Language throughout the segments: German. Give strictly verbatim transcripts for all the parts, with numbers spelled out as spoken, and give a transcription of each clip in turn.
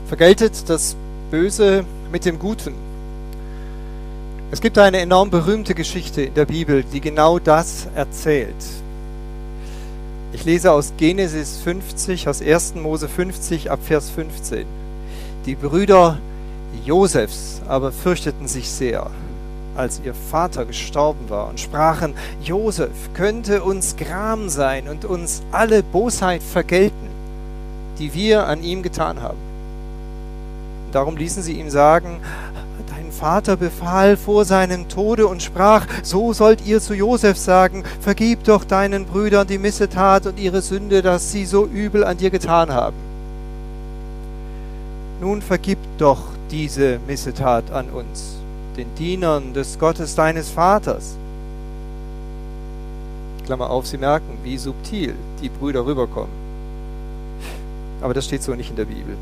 Vergeltet das Böse mit dem Guten. Es gibt eine enorm berühmte Geschichte in der Bibel, die genau das erzählt. Ich lese aus Genesis fünfzig, aus ersten Mose fünfzig, ab Vers fünfzehn. Die Brüder Josefs aber fürchteten sich sehr, als ihr Vater gestorben war, und sprachen: Josef könnte uns Gram sein und uns alle Bosheit vergelten, die wir an ihm getan haben. Darum ließen sie ihm sagen: Dein Vater befahl vor seinem Tode und sprach: So sollt ihr zu Josef sagen, vergib doch deinen Brüdern die Missetat und ihre Sünde, dass sie so übel an dir getan haben. Nun vergib doch diese Missetat an uns, den Dienern des Gottes deines Vaters. Klammer auf, Sie merken, wie subtil die Brüder rüberkommen. Aber das steht so nicht in der Bibel.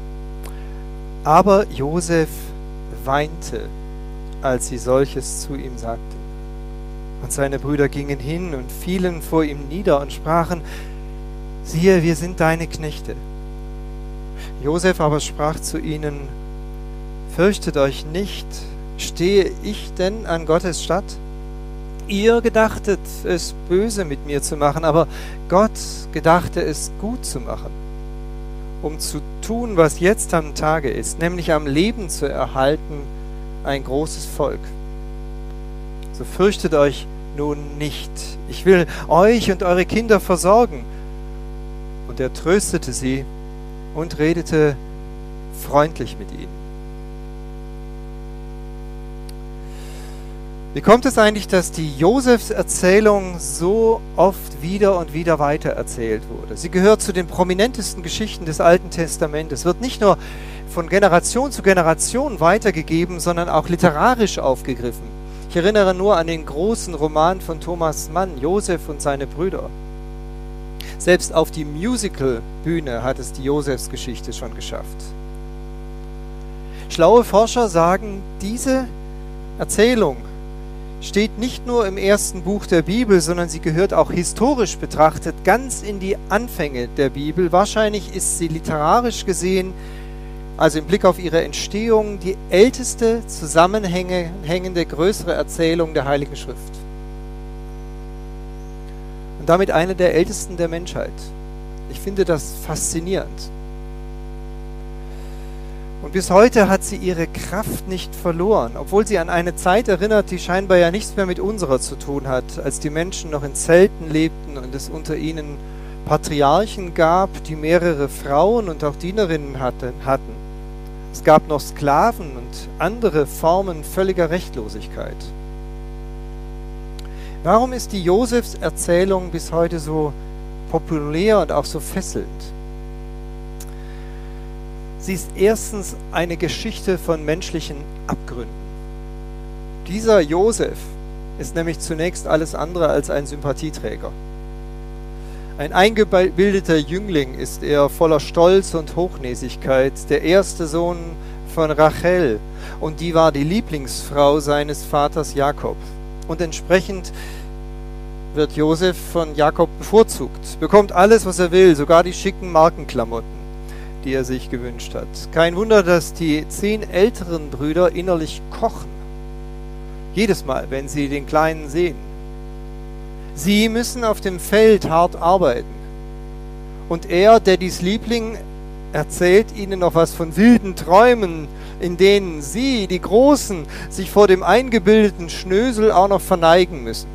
Aber Josef weinte, als sie solches zu ihm sagten. Und seine Brüder gingen hin und fielen vor ihm nieder und sprachen: Siehe, wir sind deine Knechte. Josef aber sprach zu ihnen: Fürchtet euch nicht, stehe ich denn an Gottes Statt? Ihr gedachtet es böse mit mir zu machen, aber Gott gedachte es gut zu machen, um zu tun, was jetzt am Tage ist, nämlich am Leben zu erhalten, ein großes Volk. So fürchtet euch nun nicht. Ich will euch und eure Kinder versorgen. Und er tröstete sie und redete freundlich mit ihnen. Wie kommt es eigentlich, dass die Josefs Erzählung so oft wieder und wieder weiter erzählt wurde? Sie gehört zu den prominentesten Geschichten des Alten Testamentes. Es wird nicht nur von Generation zu Generation weitergegeben, sondern auch literarisch aufgegriffen. Ich erinnere nur an den großen Roman von Thomas Mann, Josef und seine Brüder. Selbst auf die Musical-Bühne hat es die Josefsgeschichte schon geschafft. Schlaue Forscher sagen, diese Erzählung steht nicht nur im ersten Buch der Bibel, sondern sie gehört auch historisch betrachtet ganz in die Anfänge der Bibel. Wahrscheinlich ist sie literarisch gesehen, also im Blick auf ihre Entstehung, die älteste zusammenhängende größere Erzählung der Heiligen Schrift. Und damit eine der ältesten der Menschheit. Ich finde das faszinierend. Und bis heute hat sie ihre Kraft nicht verloren, obwohl sie an eine Zeit erinnert, die scheinbar ja nichts mehr mit unserer zu tun hat, als die Menschen noch in Zelten lebten und es unter ihnen Patriarchen gab, die mehrere Frauen und auch Dienerinnen hatten. Es gab noch Sklaven und andere Formen völliger Rechtlosigkeit. Warum ist die Josefs Erzählung bis heute so populär und auch so fesselnd? Sie ist erstens eine Geschichte von menschlichen Abgründen. Dieser Josef ist nämlich zunächst alles andere als ein Sympathieträger. Ein eingebildeter Jüngling ist er, voller Stolz und Hochnäsigkeit, der erste Sohn von Rachel, und die war die Lieblingsfrau seines Vaters Jakob. Und entsprechend wird Josef von Jakob bevorzugt, bekommt alles, was er will, sogar die schicken Markenklamotten, die er sich gewünscht hat. Kein Wunder, dass die zehn älteren Brüder innerlich kochen. Jedes Mal, wenn sie den Kleinen sehen. Sie müssen auf dem Feld hart arbeiten. Und er, der dies Liebling, erzählt ihnen noch was von wilden Träumen, in denen sie, die Großen, sich vor dem eingebildeten Schnösel auch noch verneigen müssen.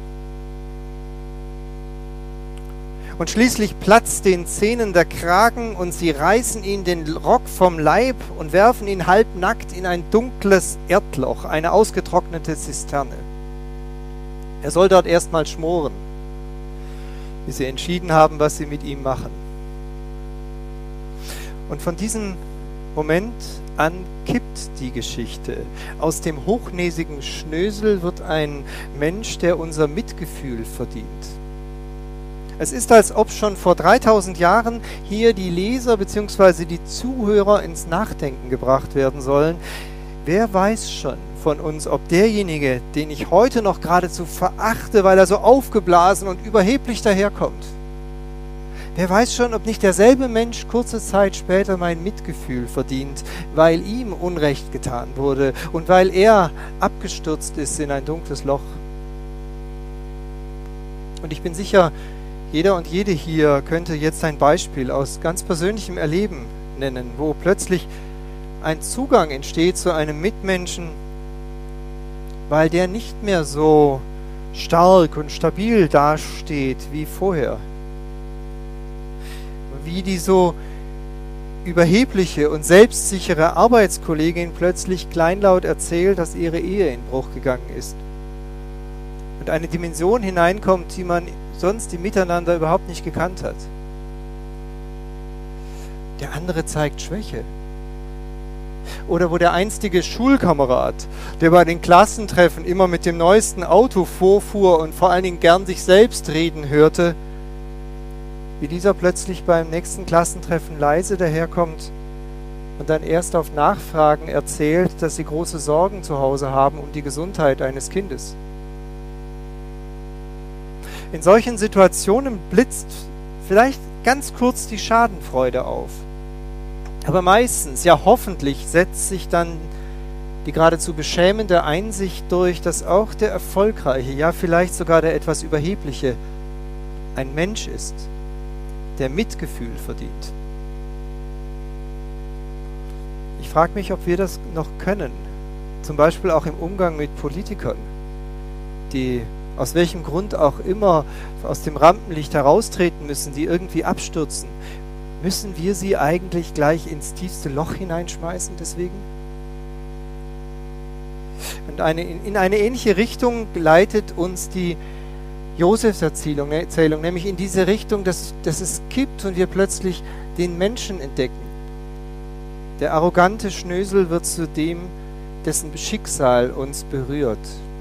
Und schließlich platzt den Zähnen der Kragen und sie reißen ihn den Rock vom Leib und werfen ihn halbnackt in ein dunkles Erdloch, eine ausgetrocknete Zisterne. Er soll dort erstmal schmoren, bis sie entschieden haben, was sie mit ihm machen. Und von diesem Moment an kippt die Geschichte. Aus dem hochnäsigen Schnösel wird ein Mensch, der unser Mitgefühl verdient. Es ist, als ob schon vor dreitausend Jahren hier die Leser bzw. die Zuhörer ins Nachdenken gebracht werden sollen. Wer weiß schon von uns, ob derjenige, den ich heute noch geradezu verachte, weil er so aufgeblasen und überheblich daherkommt, Wer weiß schon, ob nicht derselbe Mensch kurze Zeit später mein Mitgefühl verdient, weil ihm Unrecht getan wurde und weil er abgestürzt ist in ein dunkles Loch. Und ich bin sicher, jeder und jede hier könnte jetzt ein Beispiel aus ganz persönlichem Erleben nennen, wo plötzlich ein Zugang entsteht zu einem Mitmenschen, weil der nicht mehr so stark und stabil dasteht wie vorher. Wie die so überhebliche und selbstsichere Arbeitskollegin plötzlich kleinlaut erzählt, dass ihre Ehe in Bruch gegangen ist. Und eine Dimension hineinkommt, die man sonst im Miteinander überhaupt nicht gekannt hat. Der andere zeigt Schwäche. Oder wo der einstige Schulkamerad, der bei den Klassentreffen immer mit dem neuesten Auto vorfuhr und vor allen Dingen gern sich selbst reden hörte, wie dieser plötzlich beim nächsten Klassentreffen leise daherkommt und dann erst auf Nachfragen erzählt, dass sie große Sorgen zu Hause haben um die Gesundheit eines Kindes. In solchen Situationen blitzt vielleicht ganz kurz die Schadenfreude auf. Aber meistens, ja hoffentlich, setzt sich dann die geradezu beschämende Einsicht durch, dass auch der Erfolgreiche, ja vielleicht sogar der etwas Überhebliche, ein Mensch ist, der Mitgefühl verdient. Ich frage mich, ob wir das noch können, zum Beispiel auch im Umgang mit Politikern, die aus welchem Grund auch immer aus dem Rampenlicht heraustreten müssen, die irgendwie abstürzen. Müssen wir sie eigentlich gleich ins tiefste Loch hineinschmeißen deswegen? Und eine, in eine ähnliche Richtung leitet uns die Josefs Erzählung, Erzählung, nämlich in diese Richtung, dass, dass es kippt und wir plötzlich den Menschen entdecken. Der arrogante Schnösel wird zu dem, dessen Schicksal uns berührt.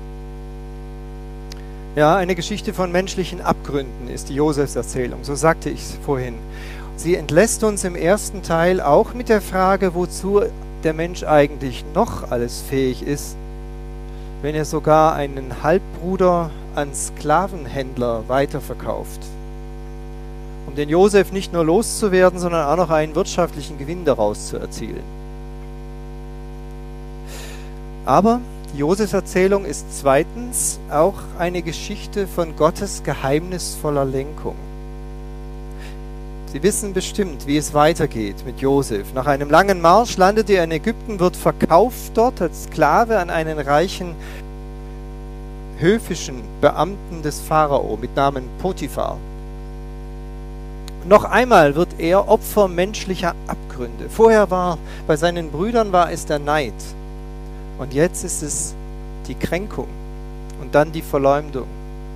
Ja, eine Geschichte von menschlichen Abgründen ist die Josefs Erzählung, so sagte ich es vorhin. Sie entlässt uns im ersten Teil auch mit der Frage, wozu der Mensch eigentlich noch alles fähig ist, wenn er sogar einen Halbbruder an Sklavenhändler weiterverkauft, um den Josef nicht nur loszuwerden, sondern auch noch einen wirtschaftlichen Gewinn daraus zu erzielen. Aber die Josefs-Erzählung ist zweitens auch eine Geschichte von Gottes geheimnisvoller Lenkung. Sie wissen bestimmt, wie es weitergeht mit Josef. Nach einem langen Marsch landet er in Ägypten, wird verkauft dort als Sklave an einen reichen höfischen Beamten des Pharao mit Namen Potiphar. Noch einmal wird er Opfer menschlicher Abgründe. Vorher war, bei seinen Brüdern war es der Neid. Und jetzt ist es die Kränkung und dann die Verleumdung.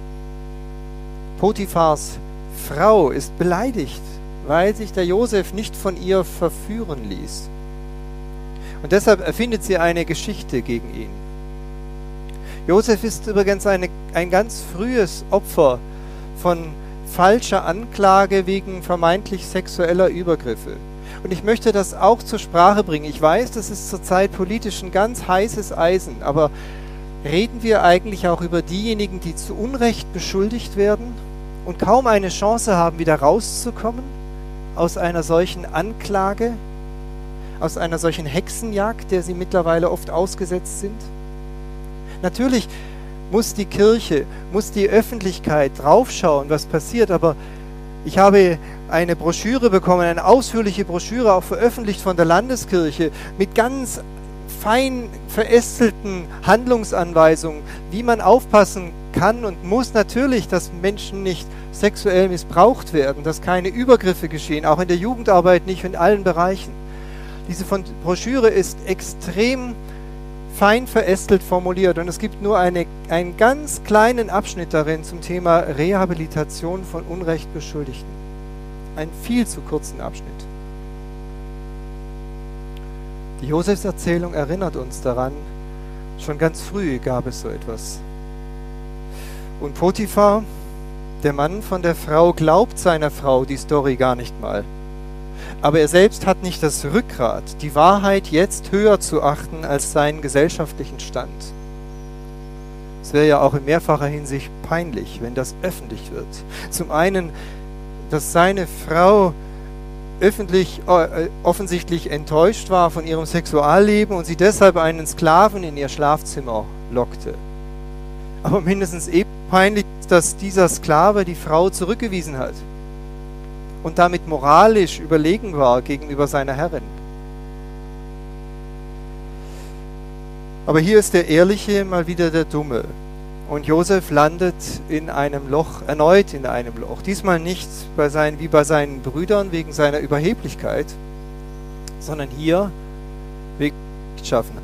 Potiphars Frau ist beleidigt, weil sich der Josef nicht von ihr verführen ließ. Und deshalb erfindet sie eine Geschichte gegen ihn. Josef ist übrigens eine, ein ganz frühes Opfer von falscher Anklage wegen vermeintlich sexueller Übergriffe. Und ich möchte das auch zur Sprache bringen. Ich weiß, das ist zurzeit politisch ein ganz heißes Eisen, aber reden wir eigentlich auch über diejenigen, die zu Unrecht beschuldigt werden und kaum eine Chance haben, wieder rauszukommen aus einer solchen Anklage, aus einer solchen Hexenjagd, der sie mittlerweile oft ausgesetzt sind? Natürlich muss die Kirche, muss die Öffentlichkeit draufschauen, was passiert, aber ich habe eine Broschüre bekommen, eine ausführliche Broschüre, auch veröffentlicht von der Landeskirche, mit ganz fein verästelten Handlungsanweisungen, wie man aufpassen kann und muss natürlich, dass Menschen nicht sexuell missbraucht werden, dass keine Übergriffe geschehen, auch in der Jugendarbeit nicht, in allen Bereichen. Diese Broschüre ist extrem fein verästelt formuliert und es gibt nur eine, einen ganz kleinen Abschnitt darin zum Thema Rehabilitation von Unrecht Beschuldigten. Einen viel zu kurzen Abschnitt. Die Josefs-Erzählung erinnert uns daran, schon ganz früh gab es so etwas. Und Potiphar, der Mann von der Frau, glaubt seiner Frau die Story gar nicht mal. Aber er selbst hat nicht das Rückgrat, die Wahrheit jetzt höher zu achten als seinen gesellschaftlichen Stand. Es wäre ja auch in mehrfacher Hinsicht peinlich, wenn das öffentlich wird. Zum einen dass seine Frau öffentlich, äh, offensichtlich enttäuscht war von ihrem Sexualleben und sie deshalb einen Sklaven in ihr Schlafzimmer lockte. Aber mindestens eben peinlich ist, dass dieser Sklave die Frau zurückgewiesen hat und damit moralisch überlegen war gegenüber seiner Herrin. Aber hier ist der Ehrliche mal wieder der Dumme. Und Josef landet in einem Loch, erneut in einem Loch. Diesmal nicht bei seinen, wie bei seinen Brüdern wegen seiner Überheblichkeit, sondern hier wegen Rechtschaffenheit.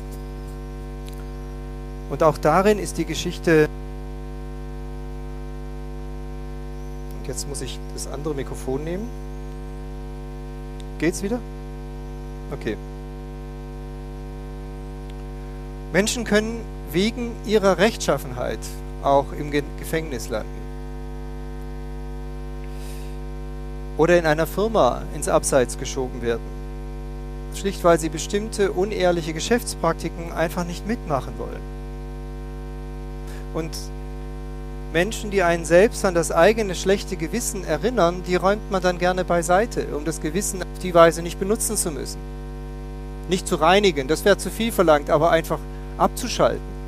Und auch darin ist die Geschichte. Und jetzt muss ich das andere Mikrofon nehmen. Geht's wieder? Okay. Menschen können wegen ihrer Rechtschaffenheit auch im Gefängnis landen. Oder in einer Firma ins Abseits geschoben werden. Schlicht, weil sie bestimmte unehrliche Geschäftspraktiken einfach nicht mitmachen wollen. Und Menschen, die einen selbst an das eigene schlechte Gewissen erinnern, die räumt man dann gerne beiseite, um das Gewissen auf die Weise nicht benutzen zu müssen. Nicht zu reinigen, das wäre zu viel verlangt, aber einfach abzuschalten.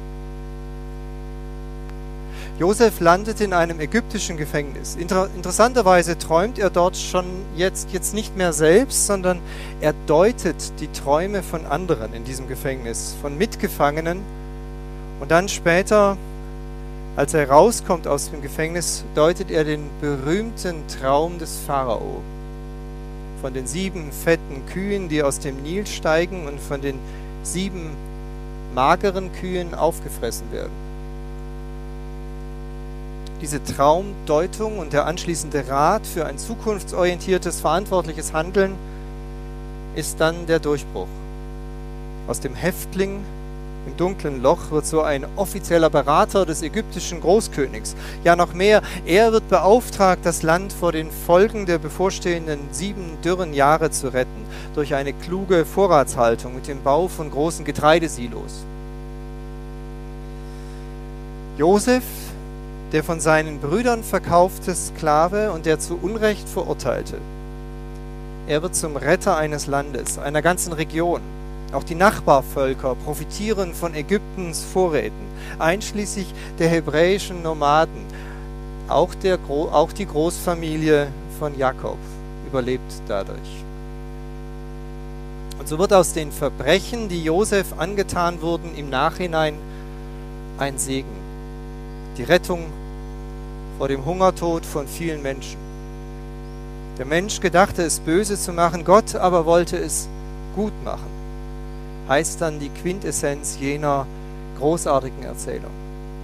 Josef landet in einem ägyptischen Gefängnis. Inter- interessanterweise träumt er dort schon jetzt, jetzt nicht mehr selbst, sondern er deutet die Träume von anderen in diesem Gefängnis, von Mitgefangenen. Und dann später, als er rauskommt aus dem Gefängnis, deutet er den berühmten Traum des Pharao. Von den sieben fetten Kühen, die aus dem Nil steigen und von den sieben mageren Kühen aufgefressen werden. Diese Traumdeutung und der anschließende Rat für ein zukunftsorientiertes, verantwortliches Handeln ist dann der Durchbruch. Aus dem Häftling im dunklen Loch wird so ein offizieller Berater des ägyptischen Großkönigs. Ja, noch mehr, er wird beauftragt, das Land vor den Folgen der bevorstehenden sieben dürren Jahre zu retten, durch eine kluge Vorratshaltung mit dem Bau von großen Getreidesilos. Josef, der von seinen Brüdern verkaufte Sklave und der zu Unrecht verurteilte. Er wird zum Retter eines Landes, einer ganzen Region. Auch die Nachbarvölker profitieren von Ägyptens Vorräten, einschließlich der hebräischen Nomaden. Auch, der, auch die Großfamilie von Jakob überlebt dadurch. Und so wird aus den Verbrechen, die Josef angetan wurden, im Nachhinein ein Segen. Die Rettung vor dem Hungertod von vielen Menschen. Der Mensch gedachte, es böse zu machen, Gott aber wollte es gut machen. Heißt dann die Quintessenz jener großartigen Erzählung.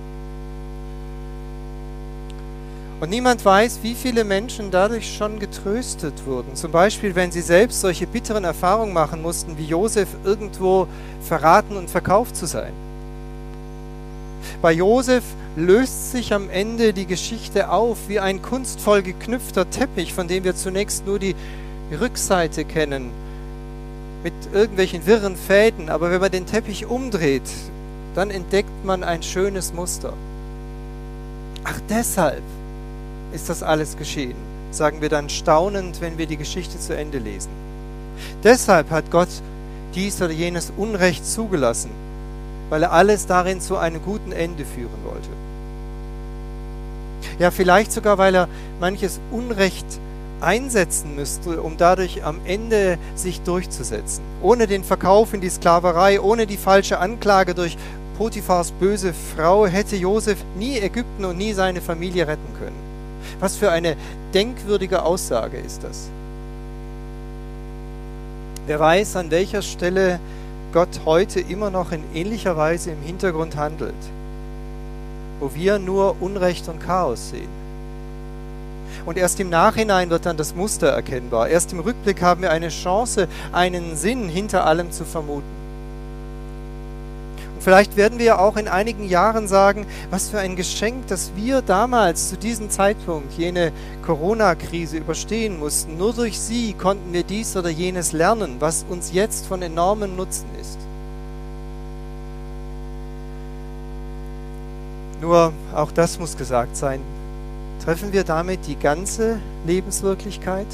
Und niemand weiß, wie viele Menschen dadurch schon getröstet wurden. Zum Beispiel, wenn sie selbst solche bitteren Erfahrungen machen mussten, wie Josef irgendwo verraten und verkauft zu sein. Bei Josef löst sich am Ende die Geschichte auf wie ein kunstvoll geknüpfter Teppich, von dem wir zunächst nur die Rückseite kennen, mit irgendwelchen wirren Fäden. Aber wenn man den Teppich umdreht, dann entdeckt man ein schönes Muster. Ach, deshalb ist das alles geschehen, sagen wir dann staunend, wenn wir die Geschichte zu Ende lesen. Deshalb hat Gott dies oder jenes Unrecht zugelassen, weil er alles darin zu einem guten Ende führen wollte. Ja, vielleicht sogar, weil er manches Unrecht einsetzen müsste, um dadurch am Ende sich durchzusetzen. Ohne den Verkauf in die Sklaverei, ohne die falsche Anklage durch Potiphars böse Frau hätte Josef nie Ägypten und nie seine Familie retten können. Was für eine denkwürdige Aussage ist das? Wer weiß, an welcher Stelle Gott heute immer noch in ähnlicher Weise im Hintergrund handelt, wo wir nur Unrecht und Chaos sehen. Und erst im Nachhinein wird dann das Muster erkennbar. Erst im Rückblick haben wir eine Chance, einen Sinn hinter allem zu vermuten. Und vielleicht werden wir auch in einigen Jahren sagen, was für ein Geschenk, dass wir damals zu diesem Zeitpunkt jene Corona-Krise überstehen mussten. Nur durch sie konnten wir dies oder jenes lernen, was uns jetzt von enormem Nutzen ist. Nur, auch das muss gesagt sein, Treffen wir damit die ganze Lebenswirklichkeit?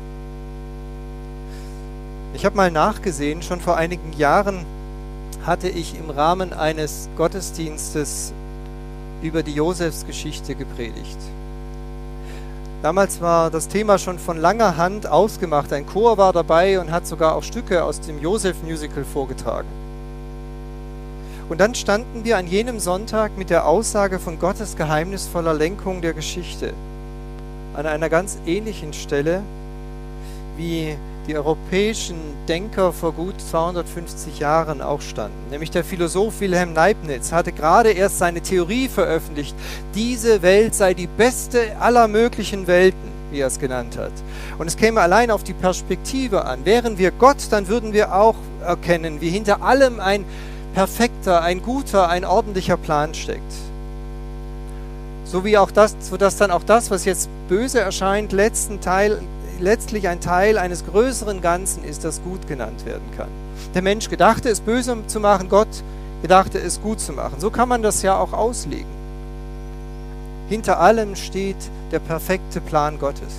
Ich habe mal nachgesehen, schon vor einigen Jahren hatte ich im Rahmen eines Gottesdienstes über die Josefsgeschichte gepredigt. Damals war das Thema schon von langer Hand ausgemacht. Ein Chor war dabei und hat sogar auch Stücke aus dem Josef-Musical vorgetragen. Und dann standen wir an jenem Sonntag mit der Aussage von Gottes geheimnisvoller Lenkung der Geschichte an einer ganz ähnlichen Stelle, wie die europäischen Denker vor gut zweihundertfünfzig Jahren auch standen. Nämlich der Philosoph Wilhelm Leibniz hatte gerade erst seine Theorie veröffentlicht, diese Welt sei die beste aller möglichen Welten, wie er es genannt hat. Und es käme allein auf die Perspektive an. Wären wir Gott, dann würden wir auch erkennen, wie hinter allem ein perfekter, ein guter, ein ordentlicher Plan steckt. So wie auch das, sodass dann auch das, was jetzt böse erscheint, letzten Teil letztlich ein Teil eines größeren Ganzen ist, das gut genannt werden kann. Der Mensch gedachte es böse zu machen, Gott gedachte es gut zu machen. So kann man das ja auch auslegen. Hinter allem steht der perfekte Plan Gottes.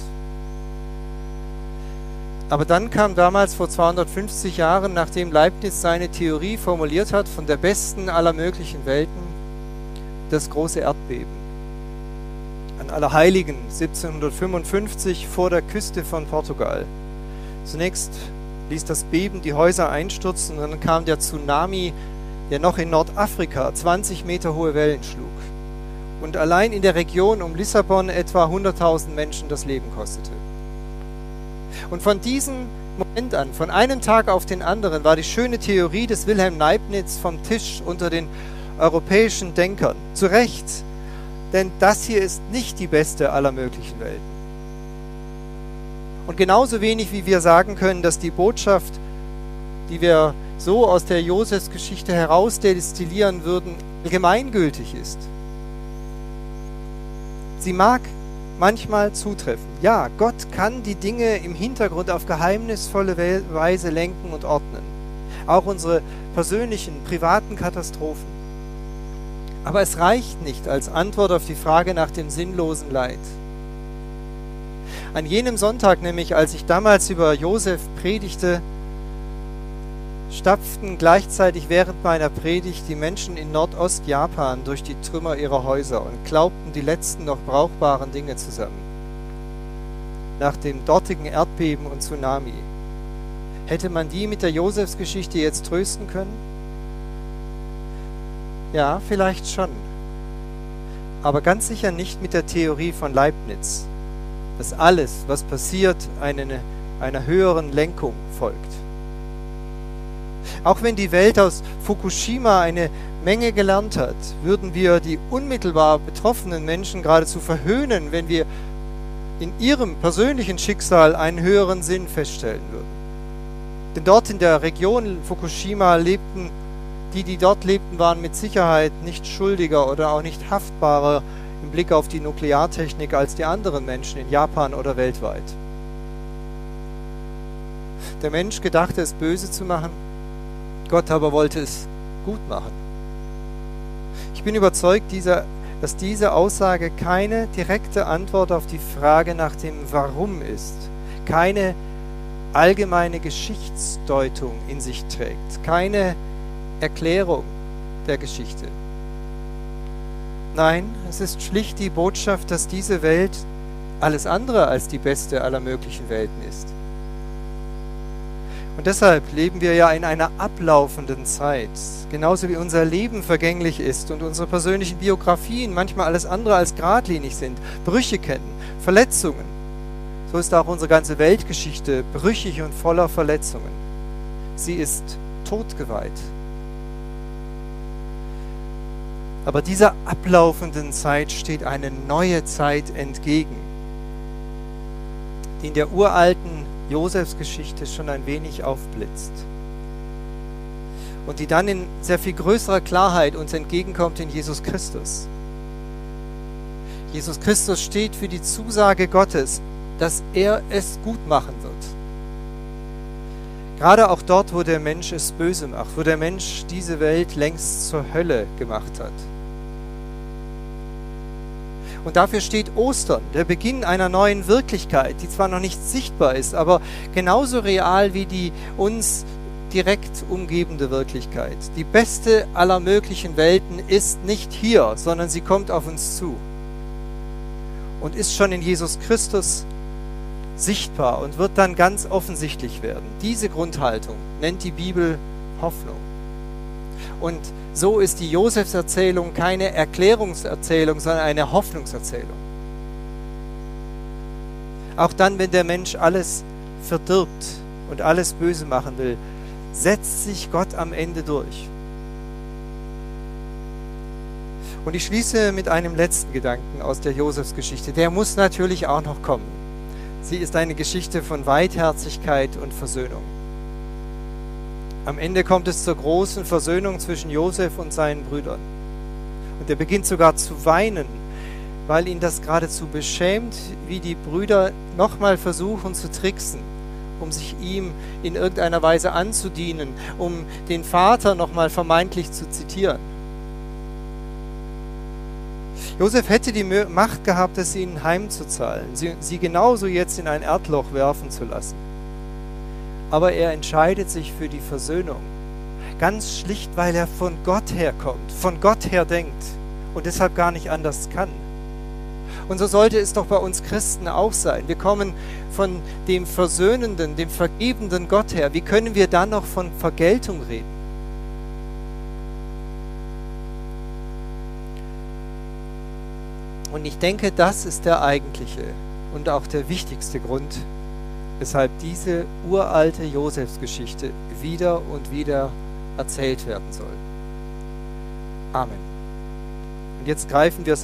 Aber dann kam damals vor zweihundertfünfzig Jahren, nachdem Leibniz seine Theorie formuliert hat von der besten aller möglichen Welten, das große Erdbeben. An Allerheiligen siebzehnhundertfünfundfünfzig vor der Küste von Portugal. Zunächst ließ das Beben die Häuser einstürzen und dann kam der Tsunami, der noch in Nordafrika zwanzig Meter hohe Wellen schlug und allein in der Region um Lissabon etwa hunderttausend Menschen das Leben kostete. Und von diesem Moment an, von einem Tag auf den anderen, war die schöne Theorie des Wilhelm Leibniz vom Tisch unter den europäischen Denkern. Zu Recht, denn das hier ist nicht die beste aller möglichen Welten. Und genauso wenig wie wir sagen können, dass die Botschaft, die wir so aus der Josefsgeschichte herausdestillieren würden, allgemeingültig ist. Sie mag manchmal zutreffen. Ja, Gott kann die Dinge im Hintergrund auf geheimnisvolle Weise lenken und ordnen. Auch unsere persönlichen, privaten Katastrophen. Aber es reicht nicht als Antwort auf die Frage nach dem sinnlosen Leid. An jenem Sonntag nämlich, als ich damals über Josef predigte, stapften gleichzeitig während meiner Predigt die Menschen in Nordost-Japan durch die Trümmer ihrer Häuser und klaubten die letzten noch brauchbaren Dinge zusammen. Nach dem dortigen Erdbeben und Tsunami. Hätte man die mit der Josefsgeschichte jetzt trösten können? Ja, vielleicht schon. Aber ganz sicher nicht mit der Theorie von Leibniz, dass alles, was passiert, eine, einer höheren Lenkung folgt. Auch wenn die Welt aus Fukushima eine Menge gelernt hat, würden wir die unmittelbar betroffenen Menschen geradezu verhöhnen, wenn wir in ihrem persönlichen Schicksal einen höheren Sinn feststellen würden. Denn dort in der Region Fukushima lebten Die, die dort lebten, waren mit Sicherheit nicht schuldiger oder auch nicht haftbarer im Blick auf die Nukleartechnik als die anderen Menschen in Japan oder weltweit. Der Mensch gedachte es böse zu machen, Gott aber wollte es gut machen. Ich bin überzeugt, dieser, dass diese Aussage keine direkte Antwort auf die Frage nach dem Warum ist, keine allgemeine Geschichtsdeutung in sich trägt, keine Erklärung der Geschichte. Nein, es ist schlicht die Botschaft, dass diese Welt alles andere als die beste aller möglichen Welten ist. Und deshalb leben wir ja in einer ablaufenden Zeit, genauso wie unser Leben vergänglich ist und unsere persönlichen Biografien manchmal alles andere als geradlinig sind, Brüche kennen, Verletzungen. So ist auch unsere ganze Weltgeschichte brüchig und voller Verletzungen. Sie ist todgeweiht. Aber dieser ablaufenden Zeit steht eine neue Zeit entgegen, die in der uralten Josefsgeschichte schon ein wenig aufblitzt und die dann in sehr viel größerer Klarheit uns entgegenkommt in Jesus Christus. Jesus Christus steht für die Zusage Gottes, dass er es gut machen wird. Gerade auch dort, wo der Mensch es böse macht, wo der Mensch diese Welt längst zur Hölle gemacht hat. Und dafür steht Ostern, der Beginn einer neuen Wirklichkeit, die zwar noch nicht sichtbar ist, aber genauso real wie die uns direkt umgebende Wirklichkeit. Die beste aller möglichen Welten ist nicht hier, sondern sie kommt auf uns zu und ist schon in Jesus Christus sichtbar und wird dann ganz offensichtlich werden. Diese Grundhaltung nennt die Bibel Hoffnung. Und so ist die Josefserzählung keine Erklärungserzählung, sondern eine Hoffnungserzählung. Auch dann, wenn der Mensch alles verdirbt und alles böse machen will, setzt sich Gott am Ende durch. Und ich schließe mit einem letzten Gedanken aus der Josefsgeschichte. Der muss natürlich auch noch kommen. Sie ist eine Geschichte von Weitherzigkeit und Versöhnung. Am Ende kommt es zur großen Versöhnung zwischen Josef und seinen Brüdern. Und er beginnt sogar zu weinen, weil ihn das geradezu beschämt, wie die Brüder nochmal versuchen zu tricksen, um sich ihm in irgendeiner Weise anzudienen, um den Vater nochmal vermeintlich zu zitieren. Josef hätte die Macht gehabt, es ihnen heimzuzahlen, sie, sie genauso jetzt in ein Erdloch werfen zu lassen. Aber er entscheidet sich für die Versöhnung, ganz schlicht, weil er von Gott herkommt, von Gott her denkt und deshalb gar nicht anders kann. Und so sollte es doch bei uns Christen auch sein. Wir kommen von dem versöhnenden, dem vergebenden Gott her. Wie können wir dann noch von Vergeltung reden? Und ich denke, das ist der eigentliche und auch der wichtigste Grund, weshalb diese uralte Josefsgeschichte wieder und wieder erzählt werden soll. Amen. Und jetzt greifen wir es